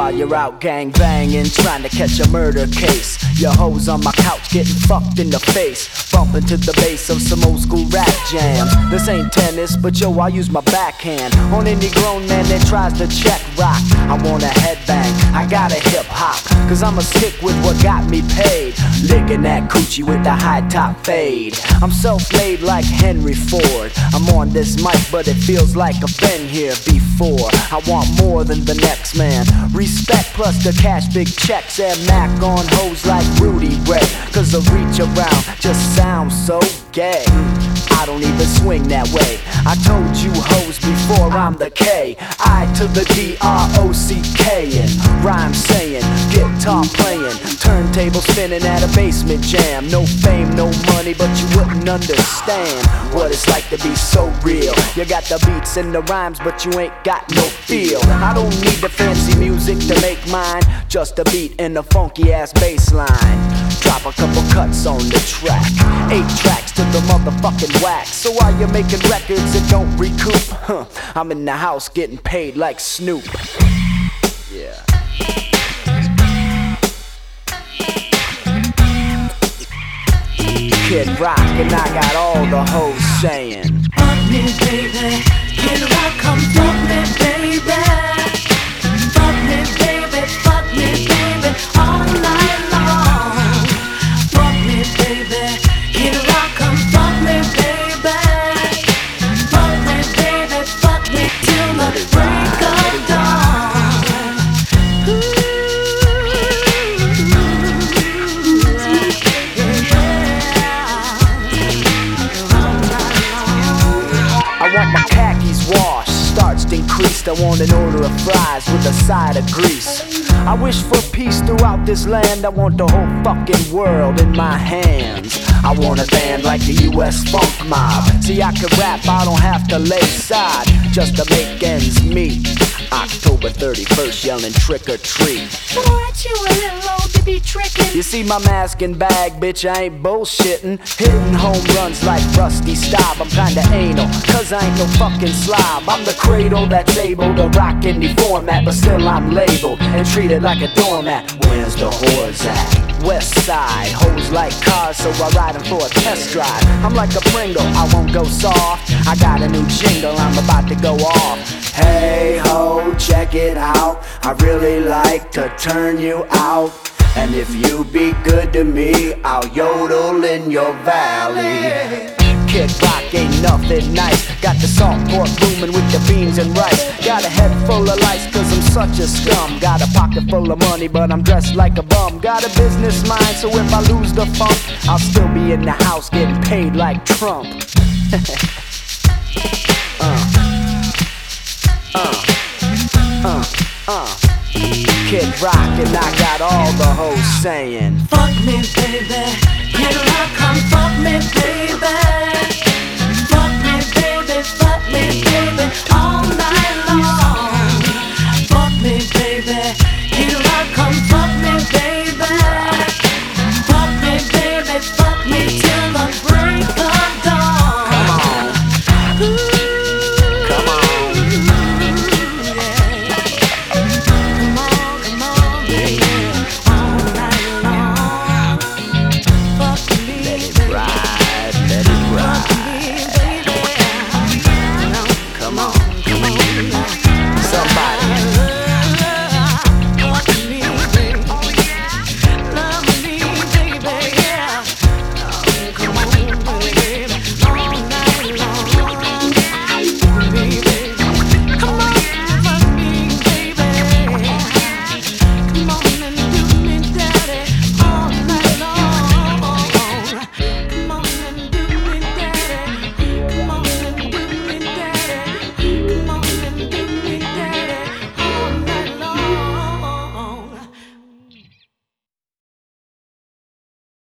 while you're out gang banging, trying to catch a murder case. Your hoes on my couch getting fucked in the face, bumping to the bass of some old school rap jams. This ain't tennis, but yo, I use my backhand on any grown man that tries to check rock. I want a headbang, I got a hip hop, cause I'ma stick with what got me paid. Licking that coochie with the high top fade. I'm self-made like Henry Ford. I'm on this mic, but it feels like I've been here before. I want more than the next man. Respect plus the cash, big checks, and Mac on hoes like Rudy Ray. Cause the reach around just sounds so gay. I don't even swing that way. I told you hoes before, I'm the K. I to the D-R-O-C-K. And rhyme saying, guitar playing, turntable spinning at a basement jam. No fame, no money, but you wouldn't understand what it's like to be so real. You got the beats and the rhymes, but you ain't got no feel. I don't need the fancy music to make mine, just a beat and a funky ass bass line. Drop a couple cuts on the track, 8 tracks to the motherfucking wax. So while you're making records that don't recoup, I'm in the house getting paid like Snoop. Yeah. Kid Rock and I got all the hoes saying, fuck me baby, Kid Rock come fuck me baby. Fuck me baby, fuck me baby, all night long. Fuck me baby, Kid Rock come fuck me baby. Fuck me baby, fuck me till the break of dawn. I want my khakis washed, starched and creased. I want an order of fries with a side of grease. I wish for peace throughout this land. I want the whole fucking world in my hands. I want a band like the US Funk Mob. See, I can rap, I don't have to lay side just to make ends meet. October 31st yelling trick or treat. Boy, aren't you a little old to be tricking? You see my mask and bag, bitch, I ain't bullshitting. Hitting home runs like Rusty Staub. I'm kinda anal, cause I ain't no fucking slob. I'm the cradle that's able to rock any format, but still I'm labeled and treated like a doormat. Where's the whores at? West side, hoes like cars, so I ride them for a test drive. I'm like a Pringle, I won't go soft. I got a new jingle, I'm about to go off. Hey ho, check it out, I really like to turn you out. And if you be good to me, I'll yodel in your valley. Kid Rock ain't nothing nice. Got the salt pork booming with the beans and rice. Got a head full of lice cause I'm such a scum. Got a pocket full of money but I'm dressed like a bum. Got a business mind so if I lose the funk, I'll still be in the house getting paid like Trump. Kid Rock and I got all the hoes saying, fuck me baby, Kid Rock come fuck me baby. Fuck me baby, all